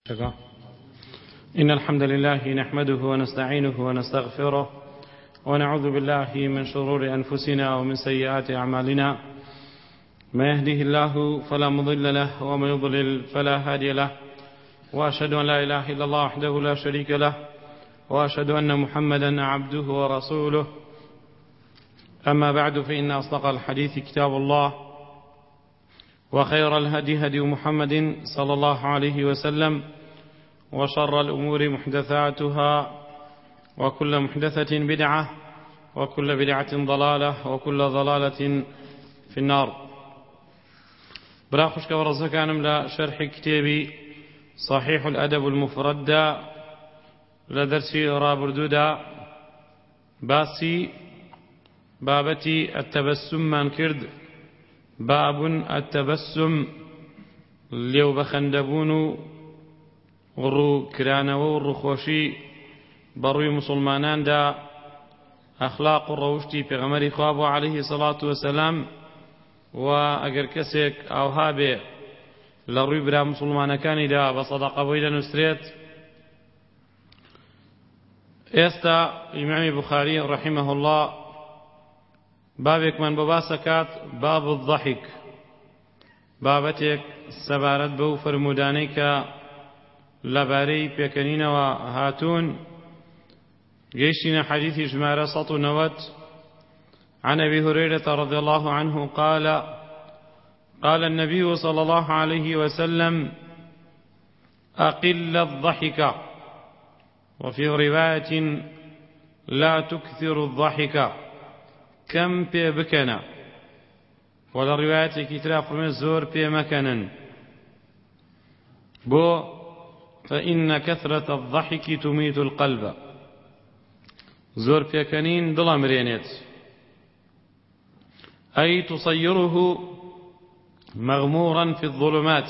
إن الحمد لله نحمده ونستعينه ونستغفره ونعوذ بالله من شرور أنفسنا ومن سيئات أعمالنا. ما يهده الله فلا مضل له وما يضلل فلا هادي له، وأشهد أن لا إله إلا الله وحده لا شريك له، وأشهد أن محمدا عبده ورسوله. أما بعد، فإن أصدق الحديث كتاب الله، وخير الهدي هدي محمد صلى الله عليه وسلم، وشر الأمور محدثاتها، وكل محدثة بدعة، وكل بدعة ضلالة، وكل ضلالة في النار. براخشك ورزقانم لا شرح كتابي صحيح الأدب المفرد لدرسي رابردودا باسي بابتي التبسم من كرد باب التبسم ليو بخندبون وڕوو کرانەوە و ڕووخۆشی بەڕووی موسڵماناندا ئەخلاق و ڕەوشتی پێغەمبەری خوا بوو عەلەیهی سەڵات وەسەلام. و ئەگەر کەسێک ئاوها بێ لە ڕووی برا موسڵمانەکانیدا بە سەدەقە بۆی دەنووسرێت. ئێستا ئیمامی بوخاری ڕەحیمەه الله بابێکمان بۆ باسەکات، باب الضەحک، بابەتێک سەبارەت بەو فەرمودانەی کە لەبارەی پێکەنینەوە هاتوون. گەیشتینە حەدیثی ژمارە 190 عن أبي هريرة رضي الله عنه قال قال النبي صلى الله عليه وسلم أقل الضحك، وفي رواية لا تكثر الضحك، كم بكنا، ولا رواية كتاب فرمي الزور بمكنا بو فإن كثرة الضحك تميت القلب. زور بيكنين دل مرينيت، أي تصيره مغمورا في الظلمات.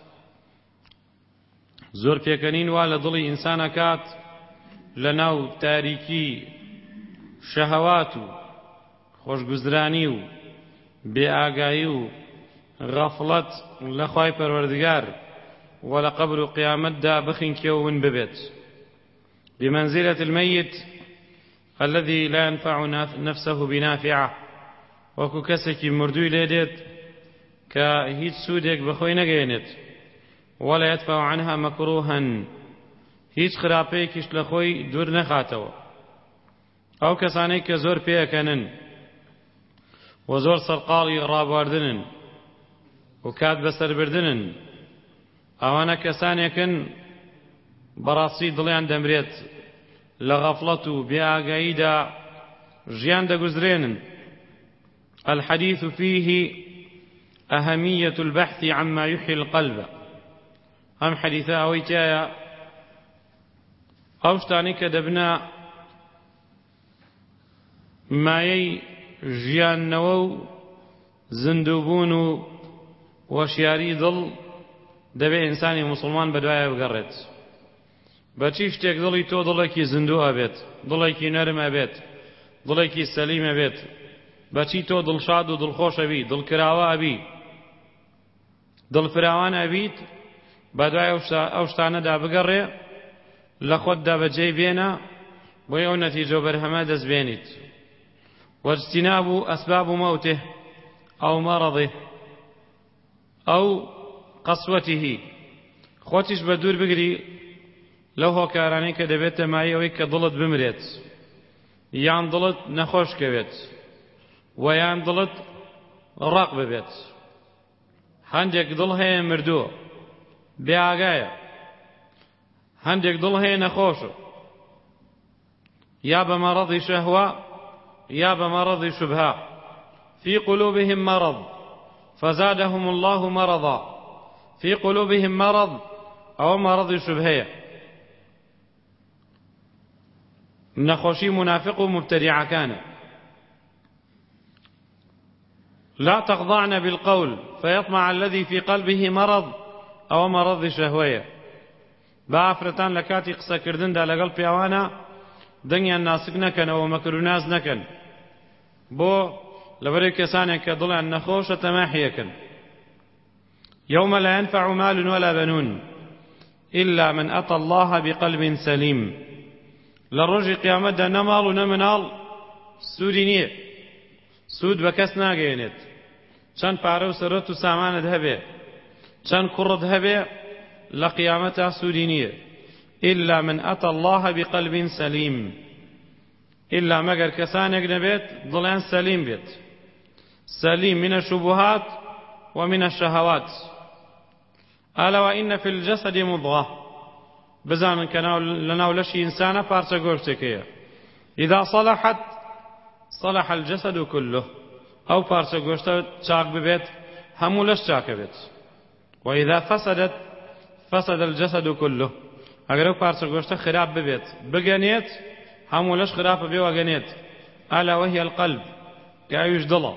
زور بيكنين والا دلي إنسان كات لناو تاريكي شهوات خوش گزرانيو بآقايو غفلت لخواي پروردگار ولا قبر قيامت دا بخين كيون ببيت، بمنزلة الميت الذي لا ينفع نفسه بنافعة. وكو كسكي مردوي ليدت كهيت سودك بخوي نگينت، ولا يدفع عنها مكروها، هيت خرابيكش لخوي دور نخاتو. او كساني كزور بيكنن وزور سرقالي رابواردنن وكاد بسر بردنن، ئەوانە کەسانێکن بەڕاستی دڵیان دەمرێت لە غەفڵەت و بێئاگاییدا ژیان دەگوزرێنن. الحديث فيه أهمية البحث عما يحيي القلب. هم حديثا ئەوەی تایە ئەو شتانەی کە دەبنە مایەی ژیاننەوە و زیندووبوون و وەشیاری دڵ دەبێ ئینسانی موسڵمان بەدوایە بگەڕێت. بەچی شتێک دڵی تۆ دڵێکی زیندوو ئەبێت، دڵێکی نەرم ئەبێت، دڵێکی سەلیم ئەبێت، بەچی تۆ دڵشاد و دڵخۆش ئەبی، دڵکراوە ئەبی، دڵفراوان ئەبیت، بەدوای ئەو شتانەدا بگەڕێ، لە خۆتدا بەجێی بێنە، بۆی ئەو نەتیجە بەرهەمە دەستبێنیت. واجتناب أسباب موته أو مرضه أو قسوته، خۆتیش بە دوور بگری لەو هۆکارانەی کە دەبێتە مایەوەی کە دڵت بمرێت، یان دڵت نەخۆش کەوێت، و یان دڵت ڕق ببێت. هەندێک دڵ هەیە مردووە بێئاگایە، هەندێک دڵ هەیە نەخۆشە، یا بە مەڕەضی شەهوە یا بە مەڕەضی شوبهە. في قلوبهم مرض فزادهم الله مرضا، في قلوبهم مرض أو مرض شبهية. نخوشي منافق مبتدع كان. لا تخضعن بالقول فيطمع الذي في قلبه مرض أو مرض شهوية. بافرتان لكاتي قصة كردن دا لقلب يوانا دنيا الناسك نكن أو مكروناز نكن بو لبري كسانك ضلع النخوش تماحيكن. يوم لا ينفع مال ولا بنون إلا من أتى الله بقلب سليم للرجل قيامت نمال ونمنال سودی نییە سود بە کەس ناگەێنێت چەند پارە و سەرەت و سامانت هەبێ چەند کوڕت هەبێ لە قیامەتا سودی نییە إلا من أتى الله بقلب سليم إلا مگر كسانك نبيت ضلان سليم بيت سليم من الشبهات ومن الشهوات ألا وإن في الجسد مضغة بزان لناو لشي إنسانا بارسا قوشتكية إذا صلحت صلح الجسد كله أو بارسا قوشتا شاك ببيت همو لش شاك بيت وإذا فسدت فسد الجسد كله اگر پارچە گۆشتە خراپ ببێت بگەنێت هەموو لەش خراپە بێ وەگەنێت ئالا وهي القلب کاویش دڵە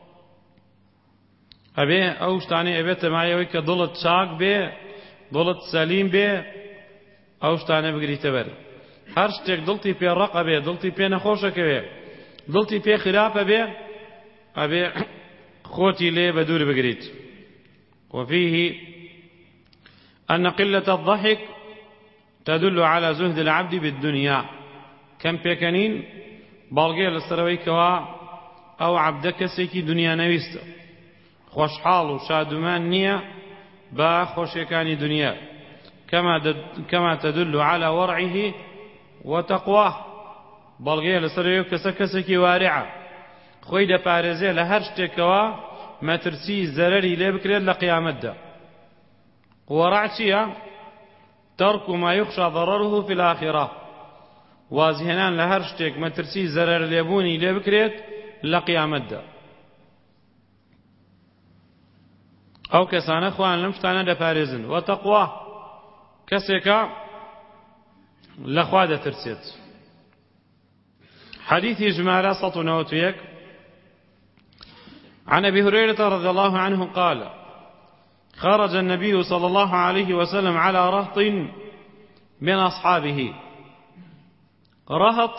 ئەبێ ئەو شتانەی ئەبێتە مایەوەی کە دڵت چاک بێ دڵت سەلیم بێ ئەو شتانە بگریتە بەر هەر شتێک دڵتی پێ ڕەقە بێ دڵتی پێ نەخۆشەکەوێ دڵتی پێ خراپە بێ ئەبێ خۆتی لێ بە دوور بگریت وفيه أن قلة الضحك تدل على زهد العبد بالدنيا كم بيكنين بالغير للسرويكوا أو عبدك سيكي دنيا نويست خوشحال وشادمان نية با خوشيكاني دنيا كما تدل على ورعه وتقواه بالغير للسرويكوا كسكي وارعة خويدا بارزي لهرشتكوا ما ترسي زرري لبكري لقيامت دا ورعتيا ترك ما يخشى ضرره في الآخرة وازهنان لهر شتێک مەترسی زەرەر لێبوونی لێ بکرێت لە قیامەتدا ئەو کەسانە خوان لەم شتانە دەپارێزن وتەقوا کەسێکە لە خوا دەترسێت حديث ژمارە 191 عن أبي هريرة رضي الله عنه قال خرج النبي صلى الله عليه وسلم على رهط من أصحابه رهط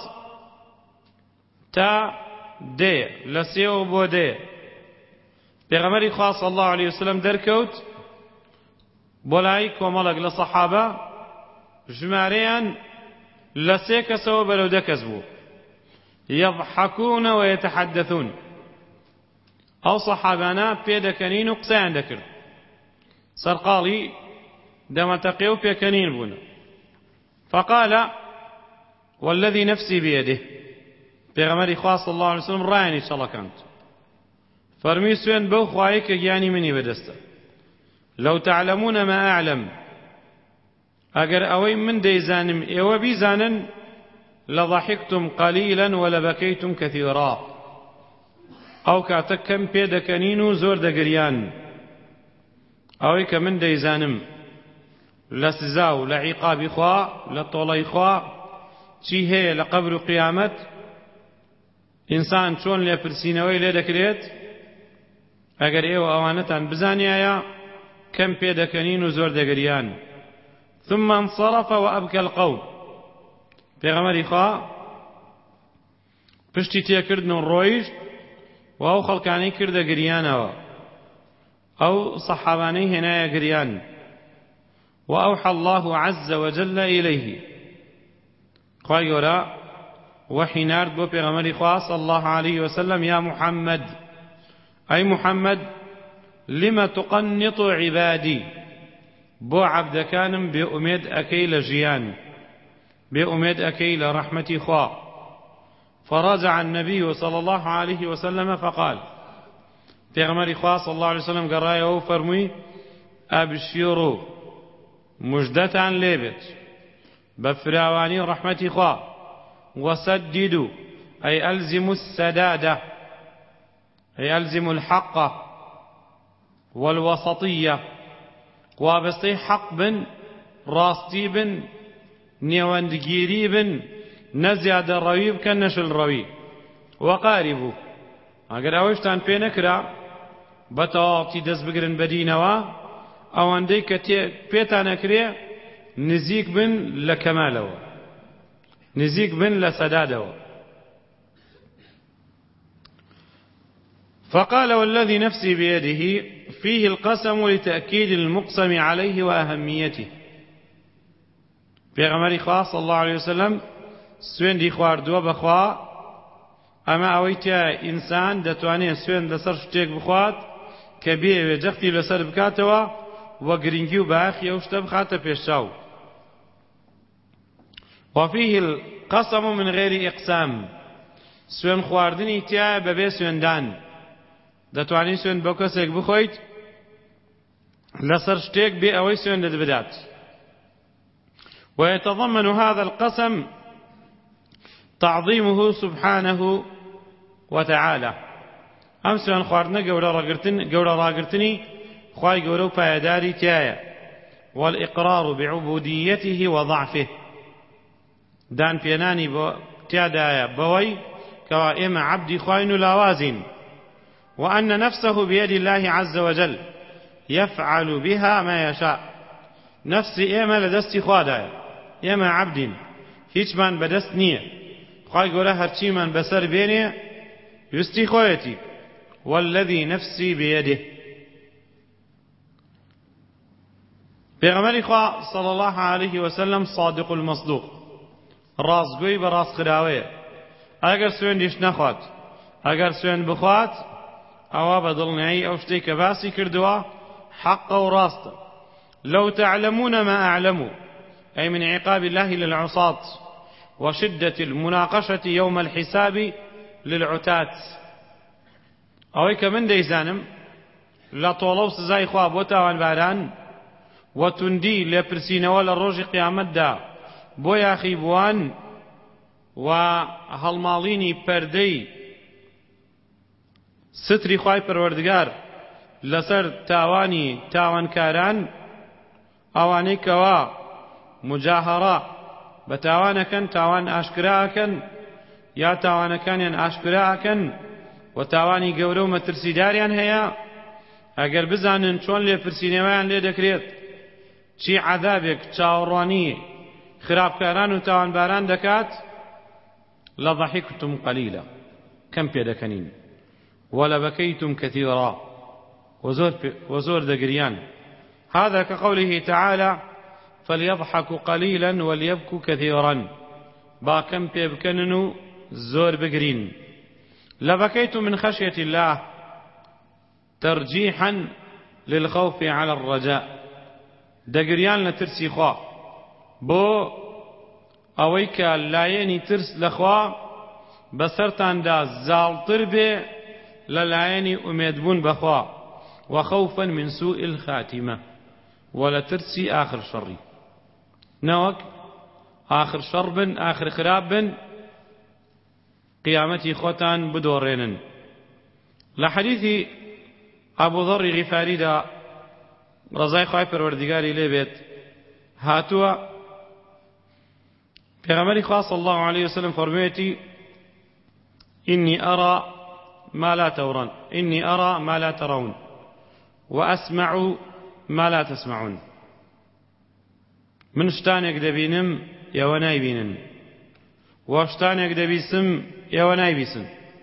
تا دي لسيو بو دي بيغمري خاص صلى الله عليه وسلم دركوت بولايك وملق لصحابة جماريا لسيك سوى بلو دكزبو يضحكون ويتحدثون أو صحابانا بيدكنين قسان دكر سرقالي دمتقيو بيكنين بونا فقال والذي نفسي بيده بيغمري خاص صلى الله عليه وسلم رايني إن شاء الله كانت فرمي سوين بو خوايك يعني مني بدسته لو تعلمون ما أعلم أجر أوي من ديزانم إيوه بيزانا لضحكتم قليلا ولبكيتم كثيرا أو كاتكم بيدكنينو زور دقريان أوي كمن ديزانم لسزاو لعقاب إخوة لطولي إخوة چی هەیە لە قەبر و قیامەت ئینسان چۆن لێپرسینەوەی لێ دەکرێت ئەگەر ئێوە ئەوانەتان بزانیایە کەم پێدەکەنین و زۆر دەگریان ثم انصرف وأبكى القوم پێغەمبەری خوا پشتی تێکردن و ڕۆیشت و ئەو خەڵکانەی کردە گریانەوە ئەو سەحابانەی هێنایە گریان وأوحى الله عز وجل إليه خوای گەورە وحی نارد بۆ پێغەمبەری خوا صلی الله عليه وسلم يا محمد أي محمد لما تقنط عبادي بۆ عەبدەکانم بێئومێد ئەکەی لە ژیان بێئومێد ئەکەی لە ڕەحمەتی خوا فرجع النبي صلى الله عليه وسلم فقال پێغەمبەری خوا صلی الله عليه وسلم گەڕایەوە و فەرمووی ئەبشیروا مژدەتان لێبێت بفراواني رحمتي خوا وسددوا أي ألزموا السدادة أي ألزموا الحق والوسطية وابستي حق بن راستي بن نيواندگيري بن نزياد الرويب كنش الروي وقاربوا اگر اوشتان پێ نەکرا بەتەواوەتی دەست بگرن بەدینەوە ئەوەندەی کە پێتان نەکرێ نزيك بن لكماله نزيك بن لسداده فقال والذي نفسي بيده فيه القسم لتأكيد المقسم عليه وأهميته پێغەمبەری خوا صلی الله عليه وسلم سوێندی خواردووە بەخوا ئەمە ئەوەی تیا ئینسان دەتوانێت سوێند لەسەر شتێک بخوات کە بێوێ جەختی لەسەر بکاتەوە وە گرنگی و باخی ئەو شتە بخاتە پێشچاو. وفيه القسم من غير إقسام سوێن خواردنی تیا بەبێ سوێندان دەتوانی سوێن بۆ کەسێک بخۆیت لەسەر شتێک بێ ئەوەی سوێندت بدات. ويتضمن هذا القسم تعظيمه سبحانه وتعالى ئەم سوێن خواردنە گەورە ڕاگرتنی خوای گەورە و پایەداری تایە. والإقرار بعبوديته وضعفه دان پێنانی بۆ تیادایە بەوەی کەوا ئێمە عەبدی خوین و لاوازین. وأن نفسه بيد الله عز وجل يفعل بها ما يشاء نفسي ئێمە لە دەستی خوادایە ئێمە عەبدین هیچمان بەدەست نییە خوای گەورە هەرچیمان بەسەر بێنێ ویستی خۆیەتی. والذي نفسي بيده پێغەمبەری خوا صلی الله عليه وسلم صادق المصدوق ڕاستگۆی بە ڕاستخراوەیە. ئەگەر سوێندیش نەخوات ئەگەر سوێن بخوات ئەوە بە دڵنیایی ئەو شتێک کە باسی کردووە حەقە و ڕاستە. لو تعلمون ما أعلم أي من عقاب الله للعصاة وشدة المناقشة يوم الحساب للعتاة ئەوەی کە من دەیزانم لە تۆڵە و سزای خوا بۆ تاوانباران و توندی لێ پرسینەوە لە ڕۆژی قیامەتدا بۆ یاخیبووان و هەڵماڵینی پەردەی ستری خوای پەروەردگار لەسەر تاوانی تاوانکاران ئەوانەی کەوا مجاهەڕە بە تاوانەکەن تاوان ئاشکراکەن یا تاوانەکانیان ئاشکراکەن و تاوانی گەورە و مەترسیداریان هەیە ئەگەر بزانن چۆن لێ پرسینەوەیان لێ دەکرێت چی عەذابێک چاوەڕوانی خراپکاران و تاوانباران دەکات لضحكتم قليلا كم پێدەکەنین ولبكيتم كثيرا وزور دەگریان. هذا كقوله تعالى فليضحكوا قليلا وليبكوا كثيرا با كم پێبکەنن زور بگرین. لبكيت من خشية الله ترجيحا للخوف على الرجاء دەگریان لە ترسی خوا بۆ ئەوەی کە لایەنی ترس لەخوا بەسەرتاندا زاڵتر بێ لە لایەنی ئومێدبوون بەخوا. وخوفا من سوء الخاتمة ولا ترسي آخر شري نوك آخر شر بن آخر خراب بن قيامتي خوتان بدورين. لحديث أبو ذر غفاري دا رضاي خواهي پروردگاري لبيت هاتوا پیغمبر خوا صلى الله عليه وسلم فرميتي إني أرى ما لا ترون وأسمع ما لا تسمعون من شتانك دبينم يواناي بينن وشتانك دبيسم يواناي بيسن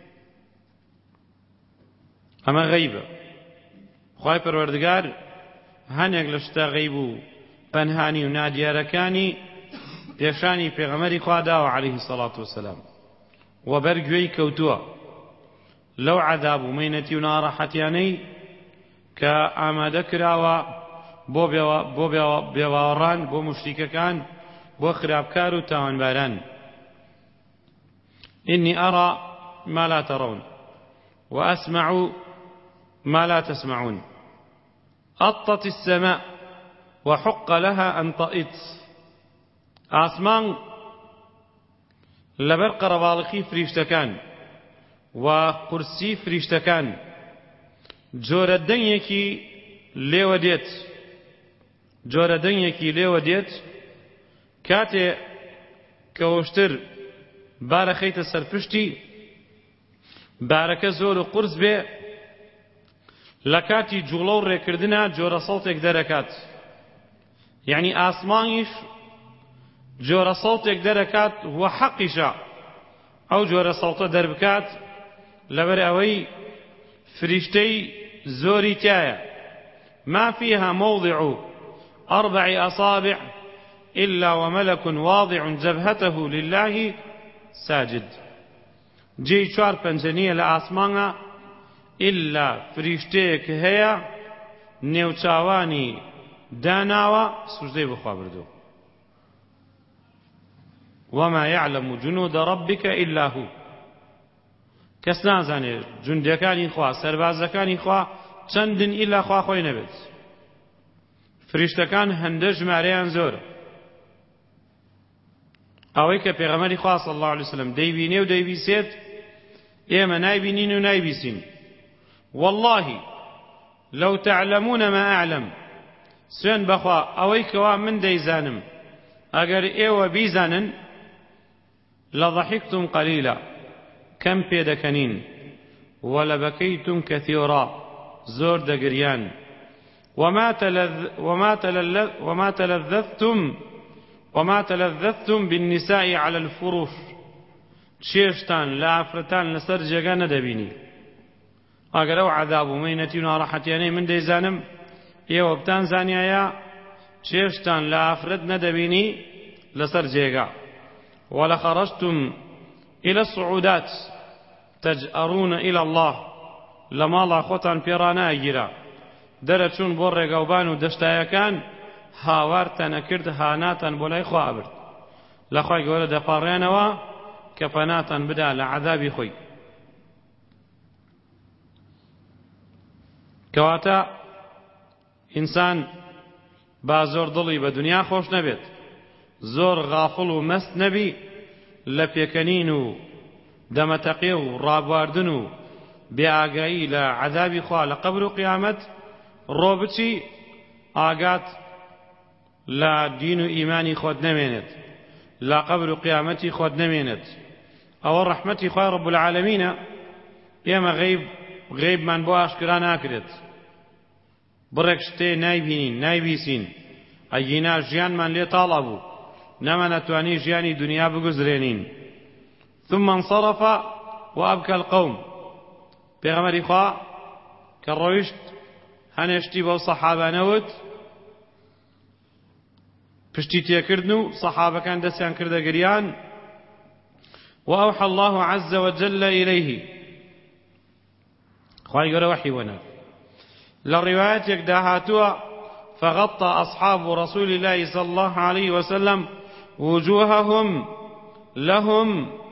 أما غيبة خواهي پروردگار هەنێک لە شتە غەیب و پەنهانی و نادیارەکانی پێشانی پێغەمبەری خوا داوە عەلەیهی السەڵاتو وەسەلام و بەرگوێی کەوتووە لەو عەذاب و مەینەتی و ناڕەحەتیانەی کە ئامادە کراوە بۆ بێباوەڕان بۆ موشریکەکان بۆ خراپکار و تاوانباران. إني أرى ما لا ترون وأسمع ما لا تسمعون أطت السماء وحق لها أن طئت آسمان لبر قربالخي فريشتكان وقرسي فريشتكان جورة دنيكي ليو ديت كاتي كوشتر بارخيت السرپشتي باركة زور قرص بي لكاتي جوڵە و ڕێکردنە جۆرە سەڵتێک دەرەکات. یعنی ئاسمانیش جۆرە سەڵتێک دەرەکات وە حەقیشە ئەو جۆرە سەڵتە دەربکات لەبەر ئەوەی فریشتەی زۆری تایە. ما فيها موضع 4 أصابع إلا وملك واضع جبهته لله ساجد. جي چوار پنجنية لآسمانا إلا فريشتيك هيا نيوچاواني داناوا سجدي بخوا بردو. وما يعلم جنود ربك إلا هو. کەس نازانێت جوندەکانی خوا سەربازەکانی خوا چەندن ئیلا خوا خۆی نەبێت. فریشتەکان هەندە ژمارەیان زۆرە. ئەوەی کە پێغەمبەری خوا صلی الله علیه وسلم دەیبینێ و دەیبیسێت ئێمە نایبینین و نایبیسین. والله لو تعلمون ما أعلم سوێن بەخوا ئەوەی کەوا من دەیزانم ئەگەر ئێوە بیزانن لضحكتم قليلا كم پێدەکەنین ولبكيتم كثيرا زۆر دەگریان وما تلذذتم بالنساء على الفروش چێشتان لە ئافرەتان لەسەر جێگا نەدەبینی. ئەگەر ئەو عەذاب و مەینەتی و ناڕەحەتیانەی من دەیزانم ئێوە بتان زانیایە چێشتان لە ئافرەت نەدەبینی لەسەر جێگا. ولخرجتم إلى الصعودات تجأرون إلى الله لماڵا خۆتان پێڕانایگیرا دەرەچوون بۆ ڕێگەوبان و دەشتایەکان هاوارتان ئەکرد هاناتان بۆ لای خوا ئەبرد لە خوای گەورە دەپاڕێنەوە کە پەناتان بدا لە عەذابی خۆی. کەواتە ئینسان با زۆر دڵی بە دنیا خۆش نەبێت، زۆر غافڵ و مەست نەبی لە پێکەنین و دەمەتەقێ و ڕابواردن و بێئاگایی لە عەذابی خوا لە قەبر و قیامەت ڕۆ بچی ئاگات لە دین و ئیمانی خۆت نەمێنێت، لە قەبر و قیامەتی خۆت نەمێنێت. ئەوە ڕەحمەتی خوای ڕەب العالەمینە. ئێمە غەیبمان بۆ ئاشکرا ناکرێت، بڕێک شتێ نایبینین نایبیسین. ئەگینا ژیانمان لێ تاڵە بوو نەمانەتوانی ژیانی دنیا بگوزرێنین. ثم انصرف وأبكى القوم. پێغەمبەری خوا کە ڕۆیشت هەنێشتی بەو سەحابانەوت پشتی تێکردن و سەحابەکان دەستیان کردە گریان. وأوحى الله عز وجل إليه. خوای گەورە وحی وەنا لە ڕیوایەتێکدا هاتووە فغطى أصحاب رسول الله صلى الله عليه وسلم وجوههم لهم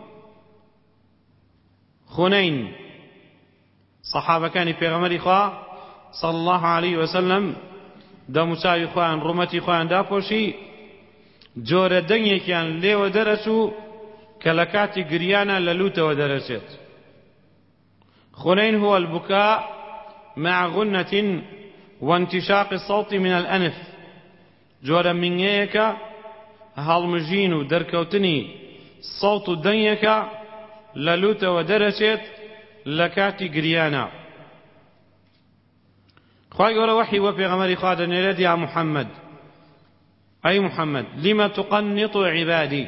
خنين. صحابة كان پیغمبری خوا صلى الله عليه وسلم دەموچاوی خۆیان ڕومەتی خۆیان داپۆشی جۆرە دەنگێکیان لێوە دەرەچوو کە لە کاتی گریانە لە لوتەوە دەرەچێت. خنين هو البكاء مع غنة وانتشاق الصوت من الأنف. جۆرە منگەیەکە هەڵمژین و دەرکەوتنی سەوت و دەنگێکە لە لوتەوە دەرەچێت لە کاتی گریانە. خوای گەورە وحی وە پێغەمبەری خوا دەنێرێت یا محەممەد ئەی محەممەد لما تقنط عبادی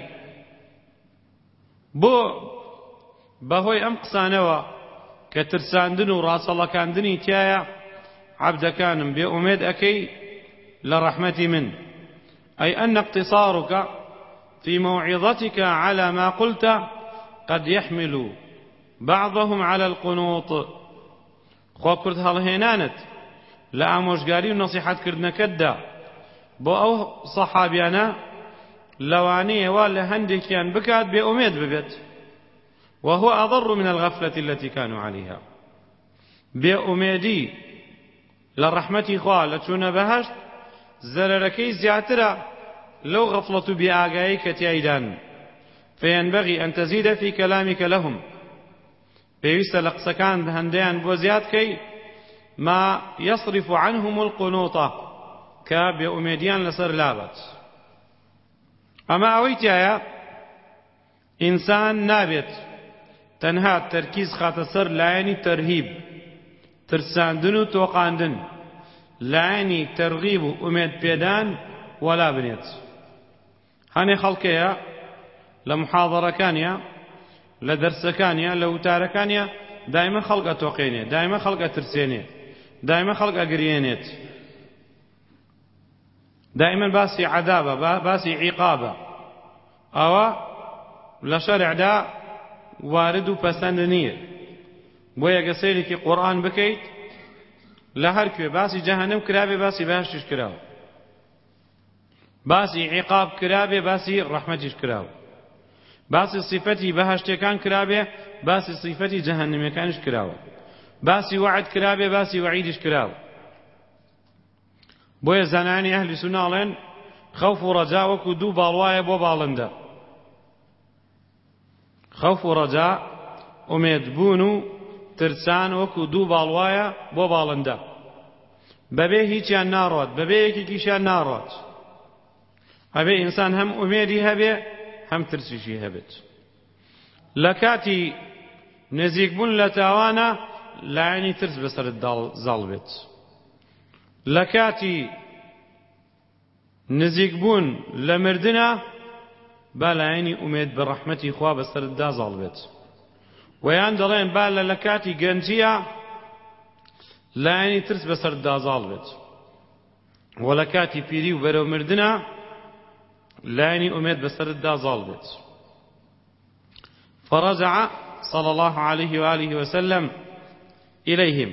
بۆ بەهۆی ئەم قسانەوە کە ترساندن و ڕاسەڵەکاندنی تایە عەبدەکانم بێ ئومێد ئەکەی لە ڕەحمەتی من. أي أن اقتصارك في موعظتك على ما قلت قد يحمل بعضهم على القنوط. خو كرد هەڵهێنانت لە ئامۆژگاری و نەسیحەتکردنەکەتدا بۆ ئەو سەحابیانە لەوانەیەوە لە هەندێکیان بکات بێ ئومێد ببێت. وهو أضر من الغفلة التي كانوا عليها. بێ ئومێدی لە ڕەحمەتی خوا لە چوونە بەهەشت زەرەرەکەی زیاترە لەو غەفڵەت و بێئاگایی کە تیایدان. فينبغي أن تزيد في كلامك لهم. پێویستە لە قسەکان هەندەیان بۆ زیادکەی ما يصرف عنهم القنوط کە بێ ئومێدیان لەسەر لابەت. ئەمە ئەوەی تایە ئینسان نابێت تەنها تەرکیز خاتە سەر لایەنی تەرهیب ترساندن و تۆقاندن، لایەنی تەرغیب و ئومێد پێدان وەلا بنێت. هەنێ خەڵکەیە لە محاضەڕەکانیە لە دەرسەکانیە لە وتارەکانیە دایمە خەڵک ئەتۆقێنێ، دایمە خەڵک ئەترسێنێ، دایمە خەڵک ئەگرێنێت. دائما باسی عذابە باسی عیقابە ئەوە لە شەرعدا وارد و پەسەند نییە بۆ یەگە سەیرێکی قورئان بکەیت لە هەر کوێ باسی جەهەنەم کرابێ باسی بەهەشتیش کراوە باسی عیقاب کرابێ باسی ڕەحمەتیش کراوە باسی صفەتی بەهەشتیەکان کرابێ باسی صفەتی جەهەنەمیەکانیش کراوە باسی وعد کرابێ باسی وعیدیش کراوە بۆیە زانانی ئەهلی سونە ئەڵێن خەوف و ڕەجا وەکو دوو باڵوایە بۆ باڵندە خەوف و ڕەجا ئومێدبوون و ترسان وەکو دوو باڵوایە بۆ باڵندە بەبێ هیچیان ناڕۆت بەبێ یەکێکیشیان ناڕۆت هەبێ ئینسان هەم ئومێدی هەبێ هەم ترسیشی هەبێت لە کاتی نزیکبوون لە تاوانە لایەنی ترس بەسەرت زاڵ بێت لە کاتی نزیکبوون لە مردنە با لایەنی ئومێد بە ڕەحمەتی خوا بەسەرتدا زاڵ بێت ویان دەڵێن با لە کاتی گەنجیە لایەنی ترس بەسەرتدا زاڵ بێت و لە کاتی پیری و بەرەو مردنە لایەنی ئومێد بەسەرتدا زاڵ بێت فرجع صلى الله عليه وآله وسلم إليهم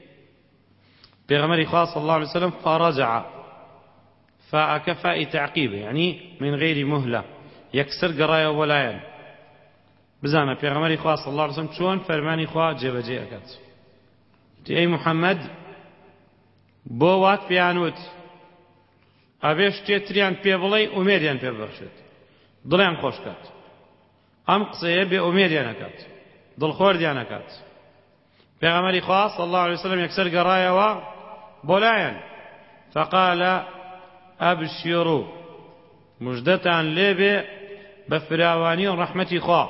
بيغمر خاص صلى الله عليه وسلم فرجع فأكفاء تعقيبه يعني من غير مهلة يكسر قرايا ولايان بزانا بيغمر خاص صلى الله عليه وسلم شون فرماني خواه جبجي أكد أي محمد بوات بيانوت أبيش تيتريان بيبلي أميريان بيبخشت ضليان خوشكات أم قصية بأميريان أكد ضل خورديان أكد بيغمر خاص صلى الله عليه وسلم يكسر قرايا وبولايان فقال أبشروا مجدتان ليبي بفراواني رحمتي خوا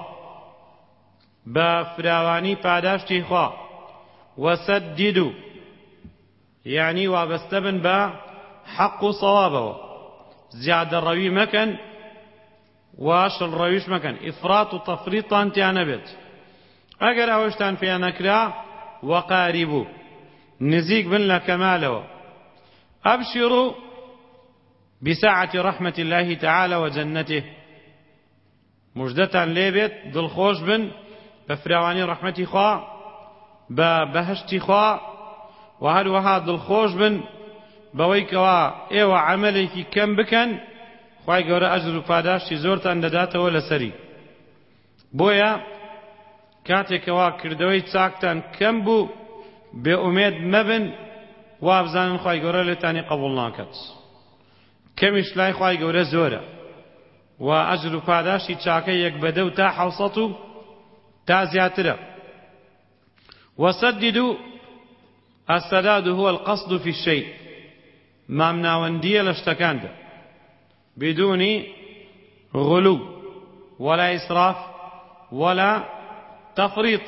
بفراواني پاداشتي خوا وسددوا يعني وابستبن بحق صوابه زيادة الروي مكان واش الرويش مكان إفراط وتفريط انتيانا بيت أقر أوشتان في نكرا وقاربوا نزيق بن لكماله أبشروا بساعة رحمة الله تعالى وجنته مجدتا ليبت دل خوش بن بفراواني رحمتي خوا ببهشتي خوا وهل وها دل خوش بن بويكوا ايوا عملك كم بكن خواهي قورا أجر وفاداشتي زورتان لداته ولا سري بويا كاتێکەوە کردەوەی چاکتان کەم بوو بێ ئومێد مەبن وابزانن خوای گەورە لێتانی قبوڵ ناکات کەمیش لای خوای گەورە زۆرە و ئەجر و پاداشی چاکە یەک بەدە و تا 700 و تا زیاترە وسددوا السداد هو القصد في الشيء مامناوەندیە لە شتەکاندا بدون غلو ولا إسراف ولا تفريط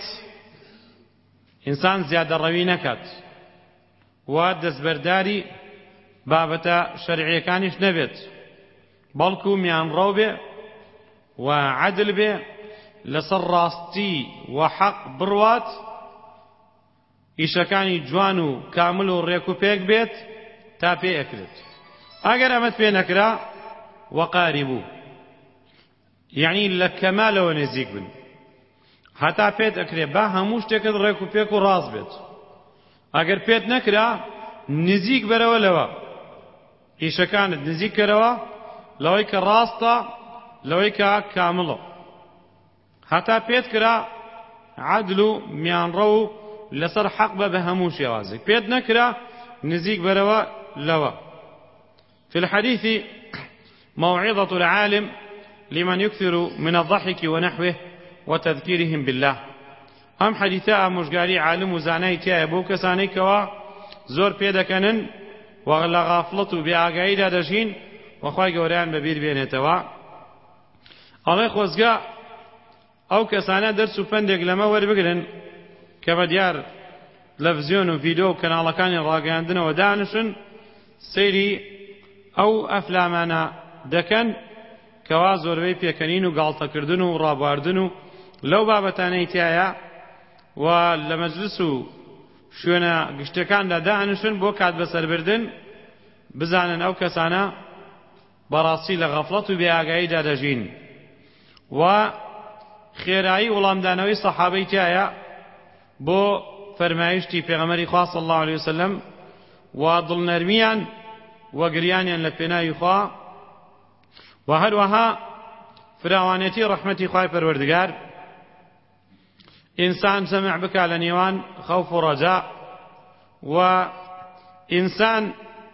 إنسان زيادة روي نكات ودەستبەرداری بابەتە شەرعیە کانیش نەبێت بەڵکو میانڕەو بێ و عەدل بێ لەسەر ڕاستی و حەق بڕوات ئیشەکانی جوان و کامل و ڕێک و پێک بێت تا پێ ئەکرێت ئەگەر ئەمەت پێ نەکرا وەقاربوو یعنی لە کەمالەوە نزیک بن هەتا پێت ئەکرێ با هەموو شتێکت ڕێک و پێک و ڕاست بێت ئەگەر پێت نەکرا نزیک بەرەوە لەوە ئیشەکانت نزیک کەرەوە لەوەی کە ڕاستە لەوەی کە کامڵە هەتا پێت کرا عەدل و میانڕە و لەسەر حەق بە هەموو شێوازێک پێت نەکرا نزیک بەرەوە لەوە في الحديث موعظة العالم لمن يكثر من الضحك ونحوه وتذكيرهم بالله ام حديثا مشغالي عالم وزاناي تيا بو كساني كوا زور پێدەکەنن ولا غافلت وباغاي دادشين وخوای گەورەیان بەبیر بێنێتەوە ئەڵێ خۆزگا ئەو کەسانە دەرس و پندێک لەمە وەربگرن کە بە دیار تەلەڤیزیۆن و ڤیدیۆ و کەناڵەکانی ڕاگەیاندنەوە دانشن سەیری ئەو ئەفلامانە دەکەن کەوا زۆربەی پێکەنین و گاڵتەکردن و ڕابواردن و لەو بابەتانەی تایە و لە مەجلس و شوێنە گشتەکاندا دانشن بۆ کات بەسەربردن بزانن ئەو کەسانە بەڕاستی لە غەفڵەت و بێئاگاییدا دەژین و خێرایی وەڵامدانەوەی سەحابەی تایە بۆ فەرمایشتی پێغەمبەری خوا صلی الله عليه وسلم و دڵنەرمیان و گریانیان لە پێناوی خوا و هەروەها فراوانێتی ڕەحمەتی خوای پەروەردگار ئینسان جەمع بکا لە نێوان خەوف و ڕەجا و ئینسان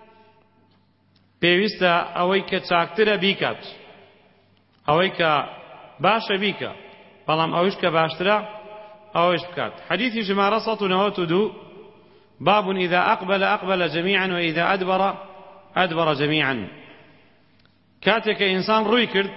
پێویستە ئەوەی کە چاکترە بیکات ئەوەی کە باشە بیکە بەڵام ئەوش کە باشترە ئەوەش بکات حەدیثی ژمارە 192 باب إذا أقبل جميعا وإذا أدبر جميعا كاتك إنسان روي كرد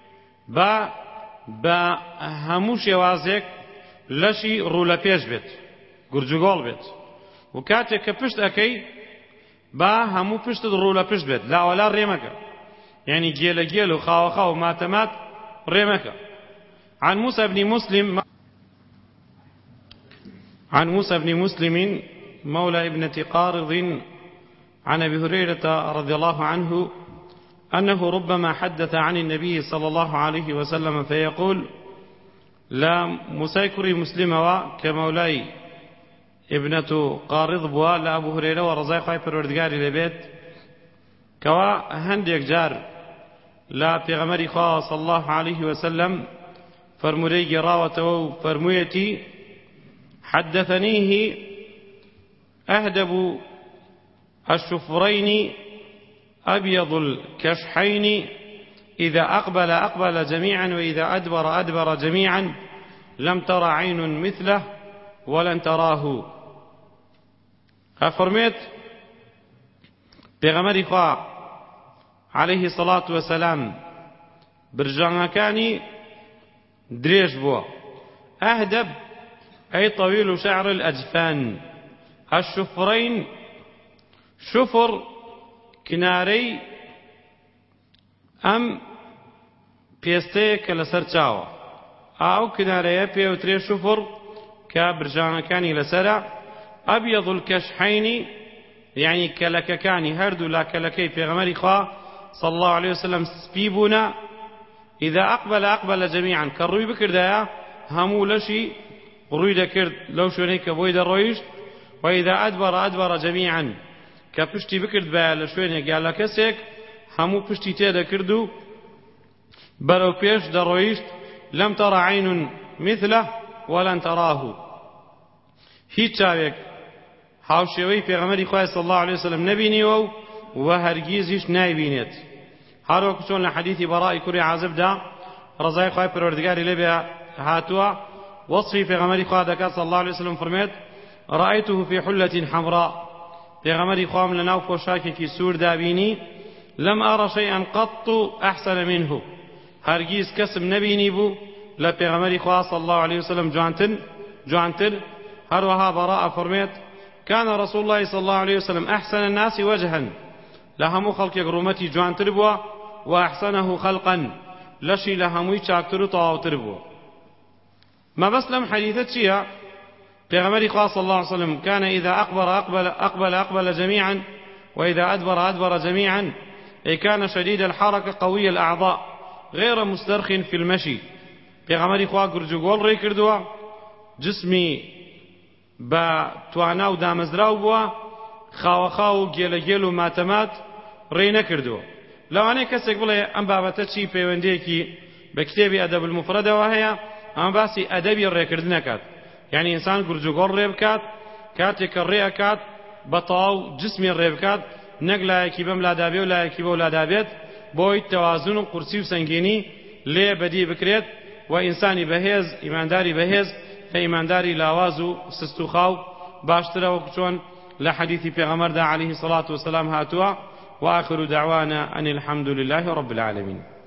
با هەموو شێوازێک لەشی ڕوو لە پێش بێت گورجوگۆڵ بێت و کاتێک کە پشت ئەەکەی با هەموو پشتت ڕوو لە پشت بێت لاوەلا ڕێمەکە یعنی گێلە گێل و خاوەخا و ماتەمات ڕێمەکە عن موسى بن مسلم مولى ابنة قارض عن أبي هريرة رضي الله عنه أنه ربما حدث عن النبي صلى الله عليه وسلم فيقول لا مسيكري مسلمة كمولاي ابنة قارض بوا لا أبو هريرة ورزاي خاي پروردگاری لبيت كوا هنديك جار لا پیغمبر خوا صلى الله عليه وسلم فرمودي جراوته فرمويتي حدثنيه أهدب الشفرين أبيض الكشحين إذا أقبل جميعا وإذا أدبر جميعا لم تر عين مثله ولن تراه أفرميت بغمر خوا عليه الصلاة والسلام برجانكاني دريش بوا أهدب أي طويل شعر الأجفان الشفرين شفر کنارەی ئەم پێستەیە کە لەسەر چاوە ئاو کنارەیە پێوترێ شوفر کە برژانەکانی لەسەرە ئەبیەض الکەشحەینی یعنی کەلەکەکانی هەردوو لا کەلەکەی پێغەمبەری خوا صلی الله عليه وسلم سپی بوونە إذا أقبل جميعا کە ڕووی بکردایە هەموو لەشی ڕووی دەکرد لەو شوێنەی کە بۆی دەڕۆیشت وإذا أدبر جميعا کە پشتی بکرد بە لە شوێنێک یا لە کەسێک هەموو پشتی تێدەکرد و بەرەو پێش دەڕۆیشت لەم تەڕە عین مثله وەلەن تەڕاه هیچ چاوێک هاوشێوەی پێغەمبەری خوای صلی الله عليه وسلم نەبینیوە و هەرگیزیش نایبینێت هەروەکو چۆن لە حەدیثی بەڕای کوڕی عازبدا ڕزای خوای پەروەردگاری لێبێ هاتووە وەصفی پێغەمبەری خوا دەکات صلی الله عليه وسلم فەرمێت رأيته في حلة حمراء پێغەمبەری خوام لە ناو پۆشاکێکی سوور دابینی لەم ئەڕە شەیئەن قەط ئەحسەنە منه هەرگیز کەسم نەبینی بوو لە پێغەمبەری خوا صلی الله عليه وسلم جوانتر هەروەها بەڕا فەرمێت كان رسول الله صلى الله عليه وسلم أحسن الناس وجها لهمو خلقك رومتي جوانتر بوا وأحسنه خلقا لشي لهموي چاکتر و تواوتر بوا ما بس لم حديثت شيئا پیغمبر خوا صلی الله عليه وسلم كان إذا أقبل جميعا وإذا أدبر جميعا أي كان شديد الحركة قوي الأعضاء غير مسترخ في المشي پیغمبر خوا گرجگول ری کردوا جسمی با تواناو دامزراو بوا خاوخاو گێلە و ماتەمات ڕێ نەکردووە لەوانەیە کەسێک بڵێ ئەم بابەتە چی پەیوەندیەکی بە کتێبی ئەدەب المفرەدەوە هەیە ئەم باسی ئەدەبی ڕێکردنەکات یعنی ئینسان گورجگۆڵ ڕێ بکات کاتێک کە ڕێ ئەکات بە تەواو جسمی ڕێ بکات نەک لایەکی بەم لادابێ و لایەکی بەو لادابێت بۆی تەوازن و قورسی و سەنگینی لێ بەدی بکرێت و ئینسانی بەهێز ئیمانداری بەهێز کە ئیمانداری لاواز و سست و خاو باشترە وەکو چۆن لە حەدیثی پێغەمبەردا عەلەیهی سەڵات وسەلام هاتووە وآخر دعوانا أن الحمد لله رب العالمين